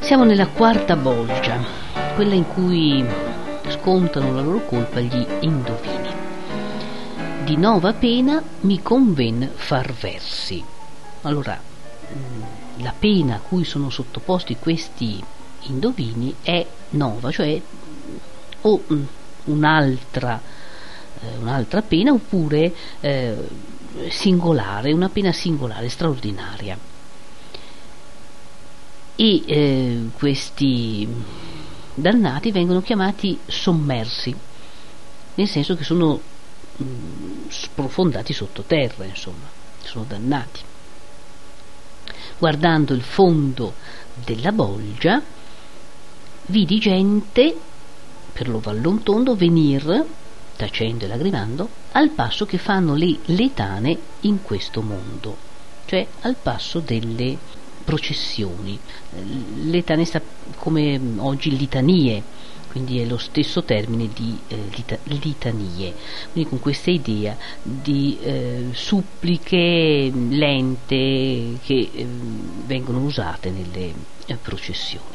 Siamo nella quarta bolgia, quella in cui scontano la loro colpa gli indovini. Di nova pena mi conven far versi. Allora, la pena a cui sono sottoposti questi indovini è nova, cioè o un'altra pena oppure singolare, una pena singolare, straordinaria. E questi dannati vengono chiamati sommersi, nel senso che sono sprofondati sottoterra, insomma, sono dannati. Guardando il fondo della bolgia, vidi gente per lo vallon tondo venir, tacendo e lagrimando, al passo che fanno le letane in questo mondo, cioè al passo delle processioni. Letane sta come oggi litanie, quindi è lo stesso termine di litanie, quindi con questa idea di suppliche lente che vengono usate nelle processioni.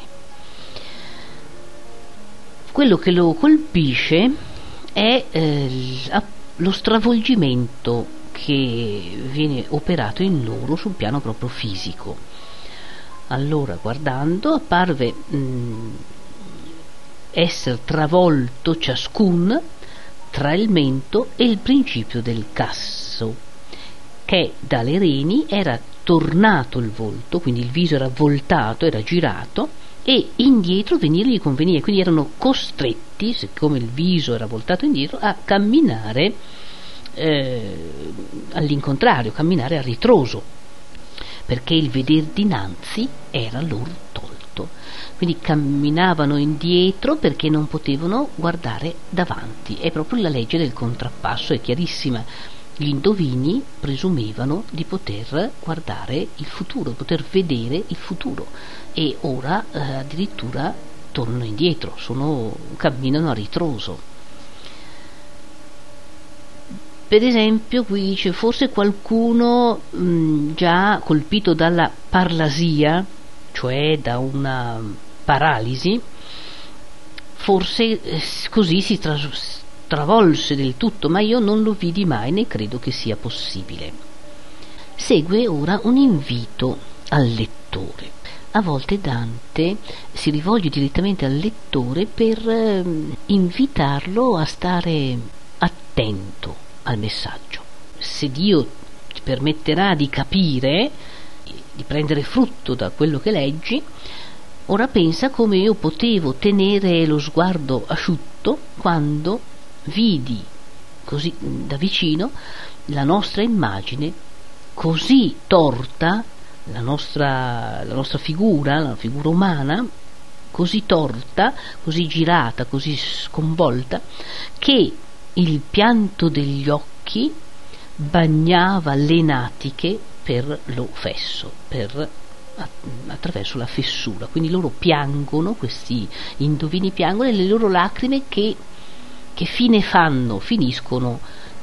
Quello che lo colpisce è lo stravolgimento che viene operato in loro sul piano proprio fisico. Allora, guardando, apparve essere travolto ciascun tra il mento e il principio del casso, che dalle reni era tornato il volto, quindi il viso era voltato, era girato, e indietro venirgli conveniva, quindi erano costretti, siccome il viso era voltato indietro, a camminare all'incontrario, camminare a ritroso, perché il veder dinanzi era loro tolto, quindi camminavano indietro perché non potevano guardare davanti. È proprio la legge del contrappasso, è chiarissima. Gli indovini presumevano di poter guardare il futuro, di poter vedere il futuro, e ora addirittura tornano indietro, camminano a ritroso. Per esempio, qui dice: forse qualcuno già colpito dalla parlasia, cioè da una paralisi, forse così si travolse del tutto, ma io non lo vidi mai, né credo che sia possibile. Segue ora un invito al lettore. A volte Dante si rivolge direttamente al lettore per invitarlo a stare attento al messaggio. Se Dio ti permetterà di capire, di prendere frutto da quello che leggi, ora pensa come io potevo tenere lo sguardo asciutto quando vidi così da vicino la nostra immagine così torta, la nostra figura, la figura umana così torta, così girata, così sconvolta, che il pianto degli occhi bagnava le natiche per lo fesso, attraverso la fessura. Quindi loro piangono, questi indovini piangono, e le loro lacrime che fine fanno? Finiscono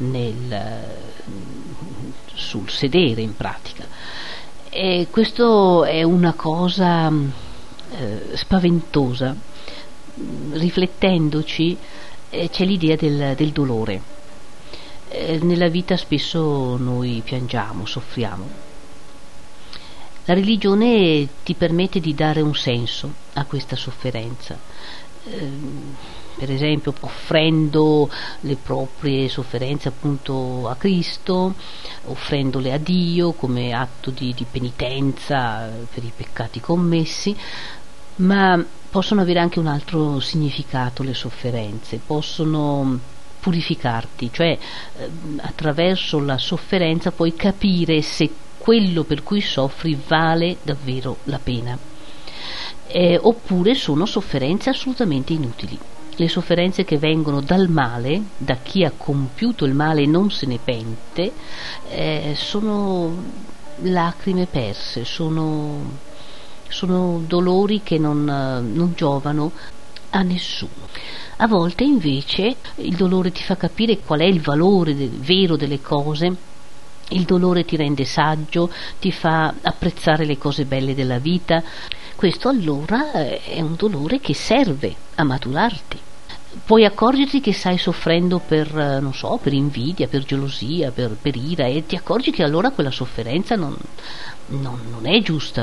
sul sedere, in pratica. E questo è una cosa spaventosa. Riflettendoci, c'è l'idea del dolore. Nella vita spesso noi piangiamo, soffriamo. La religione ti permette di dare un senso a questa sofferenza, per esempio offrendo le proprie sofferenze appunto a Cristo, offrendole a Dio come atto di penitenza per i peccati commessi. Ma possono avere anche un altro significato le sofferenze, possono purificarti, cioè attraverso la sofferenza puoi capire se quello per cui soffri vale davvero la pena, oppure sono sofferenze assolutamente inutili. Le sofferenze che vengono dal male, da chi ha compiuto il male e non se ne pente, sono lacrime perse, sono dolori che non giovano a nessuno. A volte invece il dolore ti fa capire qual è il valore vero delle cose, il dolore ti rende saggio, ti fa apprezzare le cose belle della vita. questo allora è un dolore che serve a maturarti. Puoi accorgerti che stai soffrendo per, non so, per invidia, per gelosia, per ira, e ti accorgi che allora quella sofferenza non è giusta,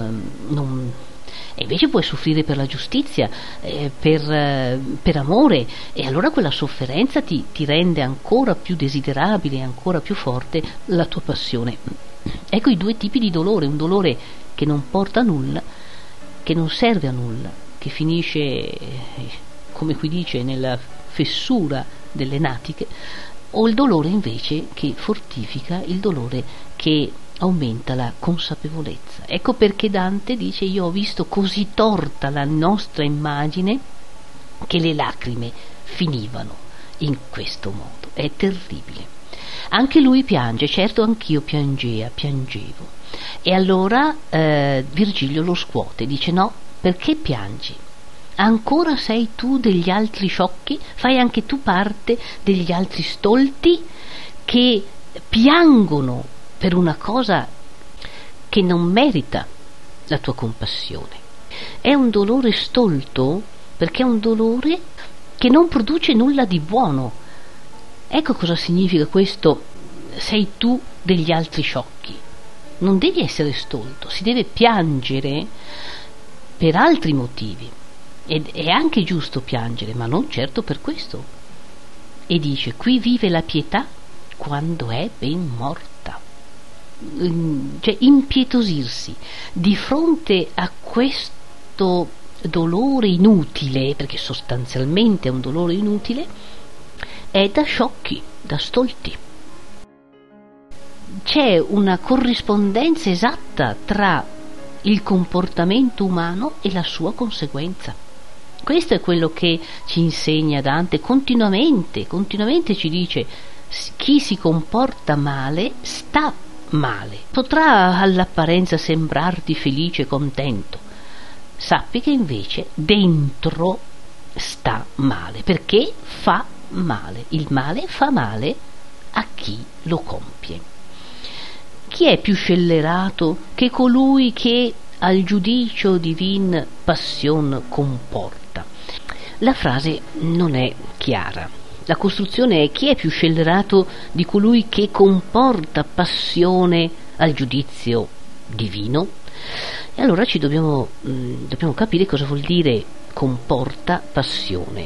e invece puoi soffrire per la giustizia, per amore, e allora quella sofferenza ti rende ancora più desiderabile e ancora più forte la tua passione. Ecco i due tipi di dolore: un dolore che non porta a nulla, che non serve a nulla, che finisce, come qui dice, nella fessura delle natiche, o il dolore invece che fortifica, il dolore che aumenta la consapevolezza. Ecco perché Dante dice: io ho visto così torta la nostra immagine che le lacrime finivano in questo modo. È terribile. Anche lui piange, certo, anch'io piangevo. E allora Virgilio lo scuote, dice: no, perché piangi? Ancora sei tu degli altri sciocchi? Fai anche tu parte degli altri stolti che piangono per una cosa che non merita la tua compassione. È un dolore stolto perché è un dolore che non produce nulla di buono. Ecco cosa significa questo: sei tu degli altri sciocchi. Non devi essere stolto, si deve piangere per altri motivi, ed è anche giusto piangere, ma non certo per questo. E dice: qui vive la pietà quando è ben morta. Cioè, impietosirsi di fronte a questo dolore inutile, perché sostanzialmente è un dolore inutile, è da sciocchi, da stolti. C'è una corrispondenza esatta tra il comportamento umano e la sua conseguenza. Questo è quello che ci insegna Dante continuamente ci dice: chi si comporta male sta male. Potrà all'apparenza sembrarti felice e contento, sappi che invece dentro sta male, perché fa male. Il male fa male a chi lo compie. Chi è più scellerato che colui che al giudicio divin passion comporta? La frase non è chiara. La costruzione è: chi è più scellerato di colui che comporta passione al giudizio divino? E allora ci dobbiamo capire cosa vuol dire comporta passione.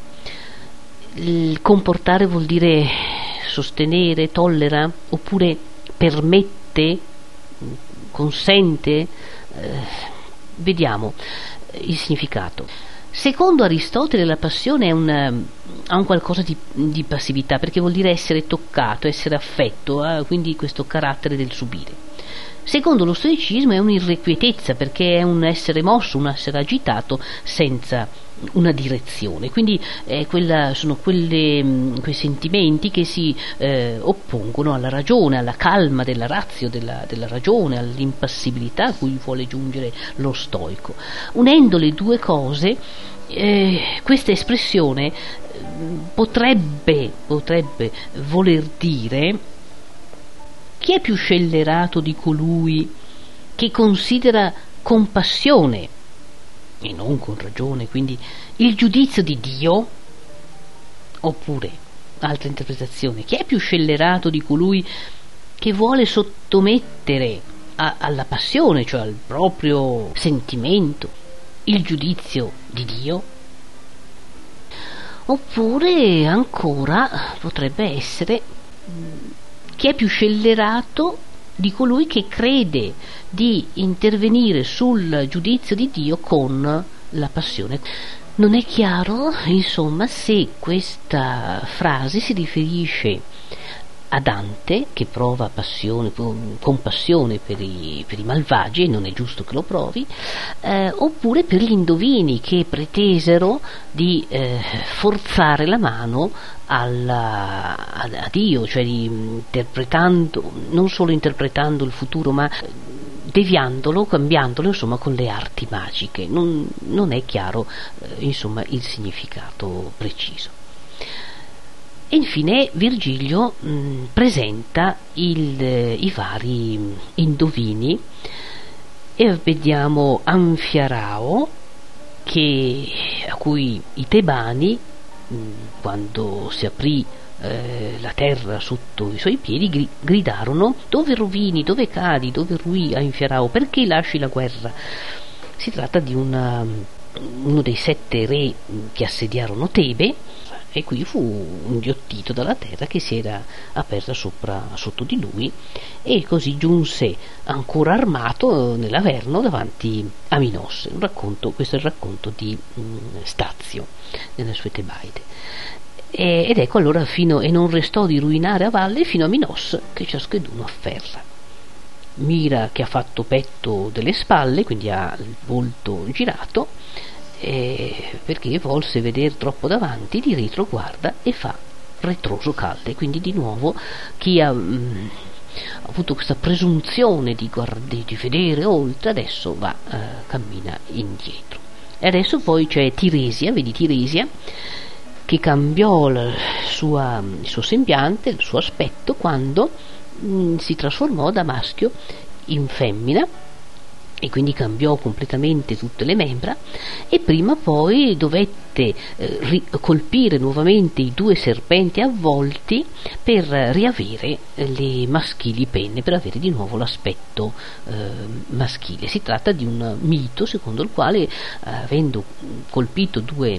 Il comportare vuol dire sostenere, tollera, oppure permette, consente? Vediamo il significato. Secondo Aristotele la passione ha un qualcosa di passività, perché vuol dire essere toccato, essere affetto, quindi questo carattere del subire. Secondo lo stoicismo è un'irrequietezza, perché è un essere mosso, un essere agitato senza una direzione. Quindi sono quei sentimenti che si oppongono alla ragione, alla calma della ratio, della ragione, all'impassibilità a cui vuole giungere lo stoico. Unendo le due cose, questa espressione potrebbe voler dire: chi è più scellerato di colui che considera con passione e non con ragione, quindi, il giudizio di Dio? Oppure, altra interpretazione, chi è più scellerato di colui che vuole sottomettere alla passione, cioè al proprio sentimento, il giudizio di Dio? Oppure ancora potrebbe essere: chi è più scellerato di colui che crede di intervenire sul giudizio di Dio con la passione. Non è chiaro, insomma, se questa frase si riferisce a Dante, che prova compassione per i malvagi, e non è giusto che lo provi, oppure per gli indovini che pretesero di forzare la mano a Dio, cioè non solo interpretando il futuro, ma deviandolo, cambiandolo, insomma, con le arti magiche. Non è chiaro, insomma, il significato preciso. E infine Virgilio presenta i vari indovini, e vediamo Anfiarao, a cui i tebani, quando si aprì la terra sotto i suoi piedi, gridarono: dove rovini, dove cadi, dove ruì Anfiarao, perché lasci la guerra? Si tratta di uno dei 7 re che assediarono Tebe, e qui fu inghiottito dalla terra che si era aperta sotto di lui, e così giunse ancora armato nell'Averno davanti a Minosse. Questo è il racconto di Stazio nelle sue Tebaide. Ed ecco allora e non restò di ruinare a valle fino a Minosse, che ciascheduno afferra. Mira, che ha fatto petto delle spalle, quindi ha il volto girato, perché volse veder troppo davanti, di retro guarda e fa retroso calde. Quindi di nuovo chi ha avuto questa presunzione di vedere oltre, adesso cammina indietro. E adesso poi c'è Tiresia, vedi Tiresia, che cambiò il suo sembiante, il suo aspetto, quando si trasformò da maschio in femmina, e quindi cambiò completamente tutte le membra, e prima poi dovette colpire nuovamente i 2 serpenti avvolti per riavere le maschili penne, per avere di nuovo l'aspetto maschile. Si tratta di un mito secondo il quale, avendo colpito due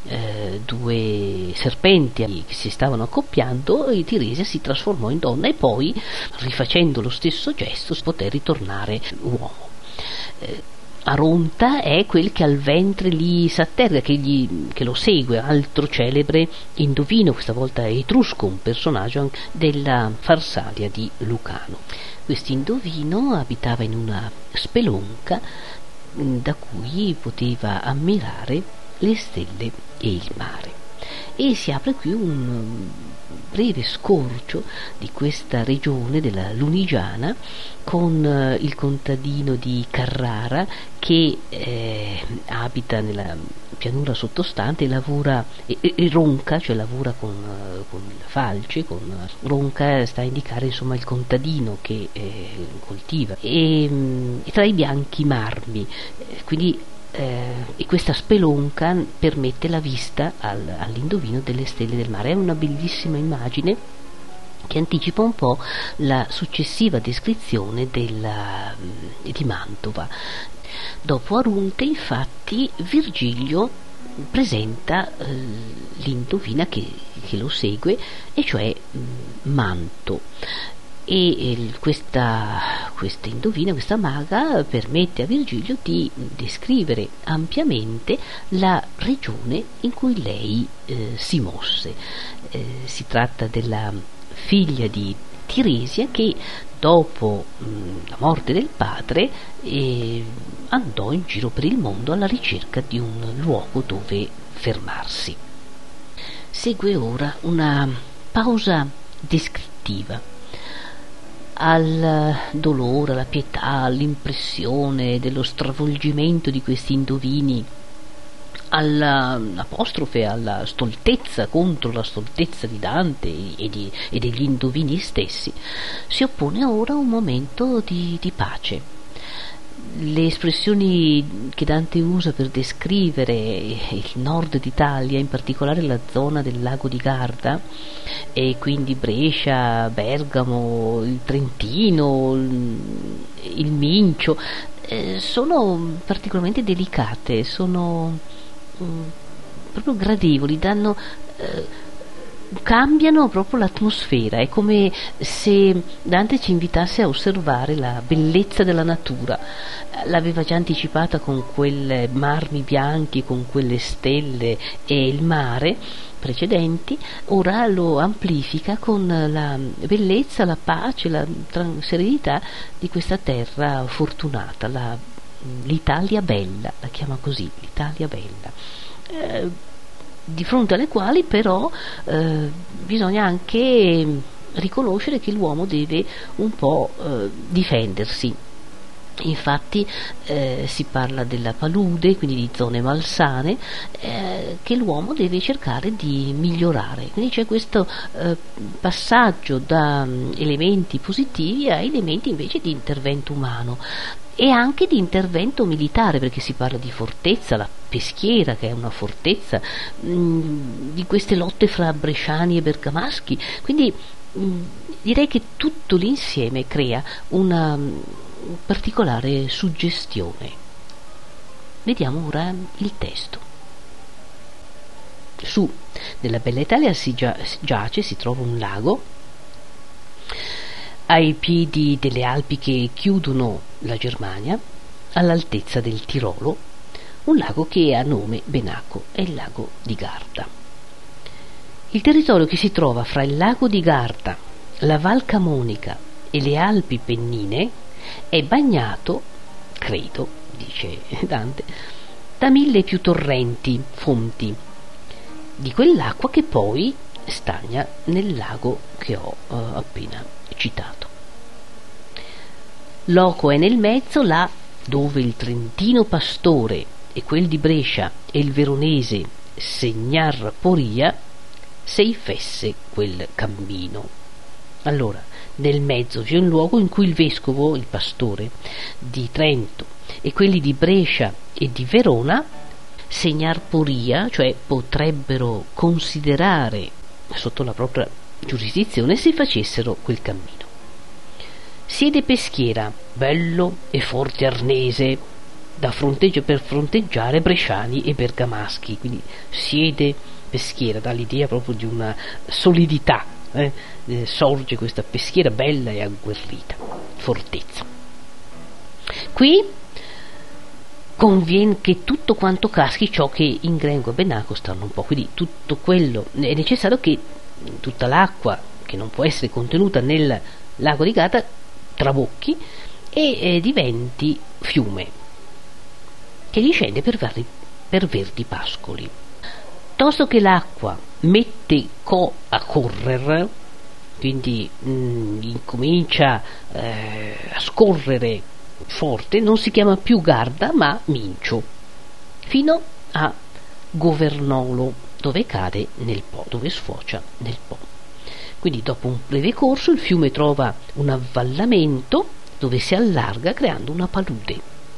serpenti che si stavano accoppiando, Tiresia si trasformò in donna, e poi, rifacendo lo stesso gesto, poté ritornare uomo. Aronta è quel che al ventre gli s'atterra, che lo segue, altro celebre indovino, questa volta etrusco, un personaggio della Farsalia di Lucano. Quest'indovino abitava in una spelonca da cui poteva ammirare le stelle e il mare. E si apre qui un breve scorcio di questa regione della Lunigiana, con il contadino di Carrara che abita nella pianura sottostante e lavora e ronca, cioè lavora con falce, ronca sta a indicare insomma il contadino che coltiva, e tra i bianchi marmi, quindi e questa spelonca permette la vista all'indovino delle stelle del mare. È una bellissima immagine che anticipa un po' la successiva descrizione di Mantova. Dopo Arunte, infatti, Virgilio presenta l'indovina che lo segue, e cioè Manto. E questa indovina, questa maga, permette a Virgilio di descrivere ampiamente la regione in cui lei si mosse. Si tratta della figlia di Tiresia, che dopo la morte del padre andò in giro per il mondo alla ricerca di un luogo dove fermarsi. Segue ora una pausa descrittiva. Al dolore, alla pietà, all'impressione dello stravolgimento di questi indovini, all'apostrofe alla stoltezza contro la stoltezza di Dante e degli indovini stessi, si oppone ora un momento di pace. Le espressioni che Dante usa per descrivere il nord d'Italia, in particolare la zona del lago di Garda, e quindi Brescia, Bergamo, il Trentino, il Mincio, sono particolarmente delicate, sono proprio gradevoli, cambiano proprio l'atmosfera. È come se Dante ci invitasse a osservare la bellezza della natura. L'aveva già anticipata con quei marmi bianchi, con quelle stelle e il mare precedenti, ora lo amplifica con la bellezza, la pace, la serenità di questa terra fortunata, l'Italia bella, la chiama così, l'Italia bella, di fronte alle quali però bisogna anche riconoscere che l'uomo deve un po' difendersi. Infatti si parla della palude, quindi di zone malsane, che l'uomo deve cercare di migliorare. Quindi c'è questo passaggio da elementi positivi a elementi invece di intervento umano. e anche di intervento militare, perché si parla di fortezza, la Peschiera che è una fortezza, di queste lotte fra bresciani e bergamaschi, quindi direi che tutto l'insieme crea una particolare suggestione. Vediamo ora il testo. Su, nella bella Italia si trova un lago ai piedi delle Alpi che chiudono la Germania, all'altezza del Tirolo, un lago che ha nome Benaco, è il lago di Garda. Il territorio che si trova fra il lago di Garda, la Val Camonica e le Alpi Pennine è bagnato, credo, dice Dante, da 1000 più torrenti, fonti, di quell'acqua che poi stagna nel lago che ho appena citato. Loco è nel mezzo là dove il trentino Pastore e quel di Brescia e il veronese Segnar Poria se fesse quel cammino. Allora, nel mezzo c'è un luogo in cui il vescovo, il pastore di Trento e quelli di Brescia e di Verona, Segnar Poria, cioè potrebbero considerare sotto la propria giurisdizione se facessero quel cammino. Siede Peschiera, bello e forte arnese, da fronteggio per fronteggiare bresciani e bergamaschi, quindi siede Peschiera, dà l'idea proprio di una solidità, sorge questa Peschiera bella e agguerrita, fortezza. Qui conviene che tutto quanto caschi ciò che in Grengo e Benaco stanno un po', quindi tutto quello è necessario che tutta l'acqua che non può essere contenuta nel lago di Garda trabocchi e diventi fiume che discende per verdi pascoli. Tosto che l'acqua mette a correre, quindi incomincia a scorrere forte, non si chiama più Garda ma Mincio, fino a Governolo, dove cade nel Po, dove sfocia nel Po. Quindi dopo un breve corso il fiume trova un avvallamento dove si allarga creando una palude,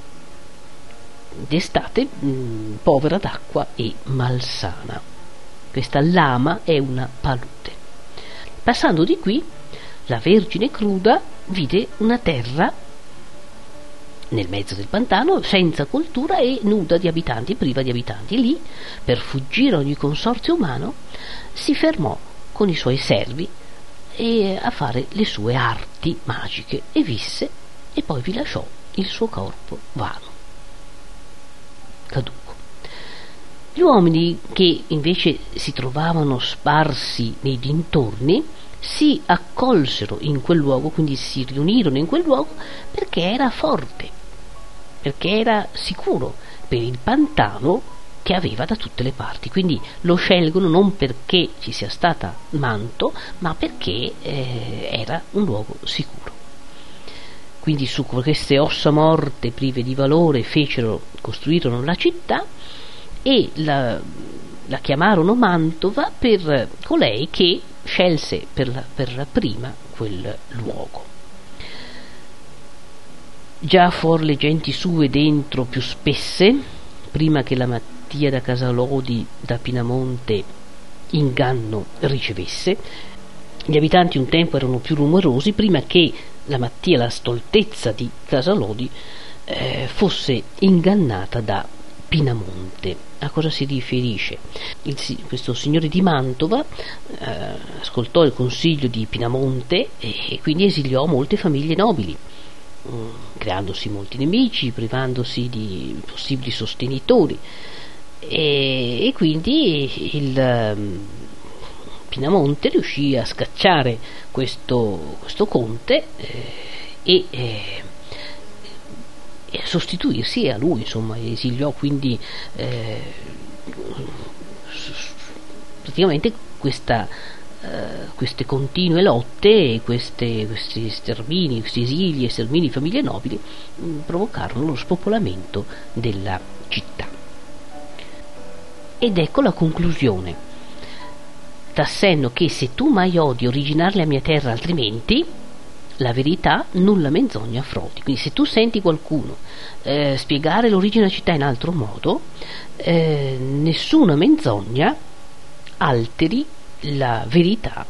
d'estate povera d'acqua e malsana. Questa lama è una palude. Passando di qui, la Vergine cruda vide una terra nel mezzo del pantano, senza coltura e nuda di abitanti, priva di abitanti. Lì, per fuggire a ogni consorzio umano, si fermò con i suoi servi e a fare le sue arti magiche e visse, e poi vi lasciò il suo corpo vano, caduco. Gli uomini che invece si trovavano sparsi nei dintorni si accolsero in quel luogo, quindi si riunirono in quel luogo perché era forte, perché era sicuro per il pantano che aveva da tutte le parti. Quindi lo scelgono non perché ci sia stata manto, ma perché era un luogo sicuro. Quindi su queste ossa morte prive di valore costruirono la città e la chiamarono Mantova per colei che scelse per la prima quel luogo. Già fuor le genti sue dentro più spesse, prima che la Mattia da Casalodi da Pinamonte inganno ricevesse. Gli abitanti un tempo erano più rumorosi, prima che la Mattia, la stoltezza di Casalodi, fosse ingannata da Pinamonte. A cosa si riferisce? Questo signore di Mantova ascoltò il consiglio di Pinamonte e quindi esiliò molte famiglie nobili, creandosi molti nemici, privandosi di possibili sostenitori, e quindi il Pinamonte riuscì a scacciare questo conte e a sostituirsi a lui, insomma, esiliò quindi praticamente queste continue lotte e questi stermini, questi esili e stermini di famiglie nobili provocarono lo spopolamento della città. Ed ecco la conclusione. T'assenno che se tu mai odi originar la mia terra altrimenti, la verità, nulla menzogna frodi. Quindi se tu senti qualcuno spiegare l'origine della città in altro modo, nessuna menzogna alteri la verità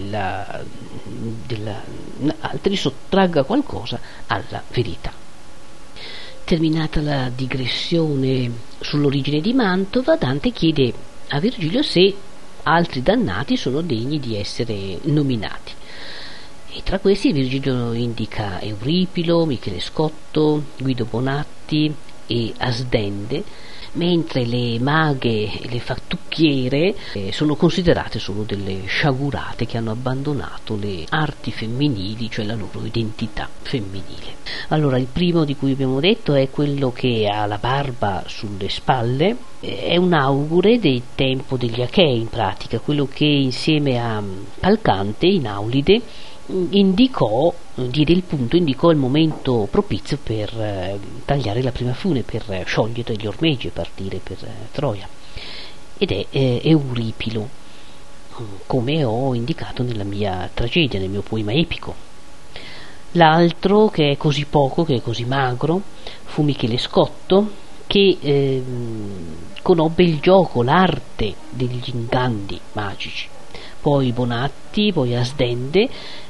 alteri, sottragga qualcosa alla verità. Terminata la digressione sull'origine di Mantova, Dante chiede a Virgilio se altri dannati sono degni di essere nominati. E tra questi Virgilio indica Euripilo, Michele Scotto, Guido Bonatti e Asdende, mentre le maghe e le fattucchiere sono considerate solo delle sciagurate che hanno abbandonato le arti femminili, cioè la loro identità femminile. Allora, il primo di cui abbiamo detto è quello che ha la barba sulle spalle, è un augure del tempo degli Achei, in pratica, quello che insieme a Calcante in Aulide diede il punto, indicò il momento propizio per tagliare la prima fune, per sciogliere gli ormeggi e partire per Troia, ed è Euripilo, come ho indicato nella mia tragedia, nel mio poema epico. L'altro, che è così poco, che è così magro, fu Michele Scotto, che conobbe il gioco, l'arte degli inganni magici. Poi Bonatti, poi Asdende,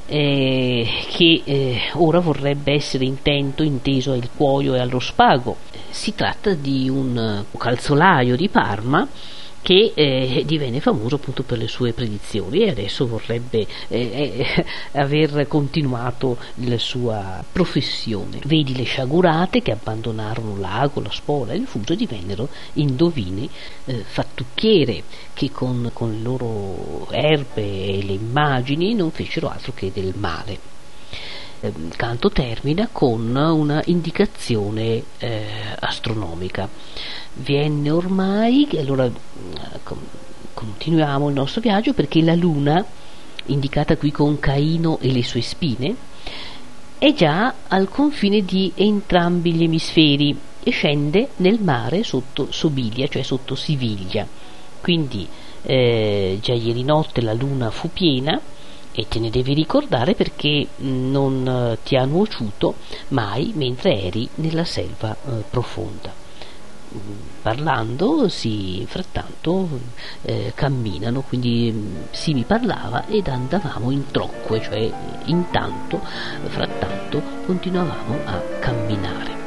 che ora vorrebbe essere inteso al cuoio e allo spago. Si tratta di un calzolaio di Parma che divenne famoso appunto per le sue predizioni e adesso vorrebbe aver continuato la sua professione. Vedi le sciagurate che abbandonarono l'ago, la spola e il fuso e divennero indovini, fattucchiere che con le loro erbe e le immagini non fecero altro che del male. Il canto termina con una indicazione astronomica. Viene ormai, allora continuiamo il nostro viaggio, perché la luna, indicata qui con Caino e le sue spine, è già al confine di entrambi gli emisferi e scende nel mare sotto Sobilia, cioè sotto Siviglia. Quindi già ieri notte la luna fu piena e te ne devi ricordare, perché non ti ha nuociuto mai mentre eri nella selva profonda. Parlando frattanto camminano, quindi mi parlava ed andavamo in trocque, cioè frattanto continuavamo a camminare.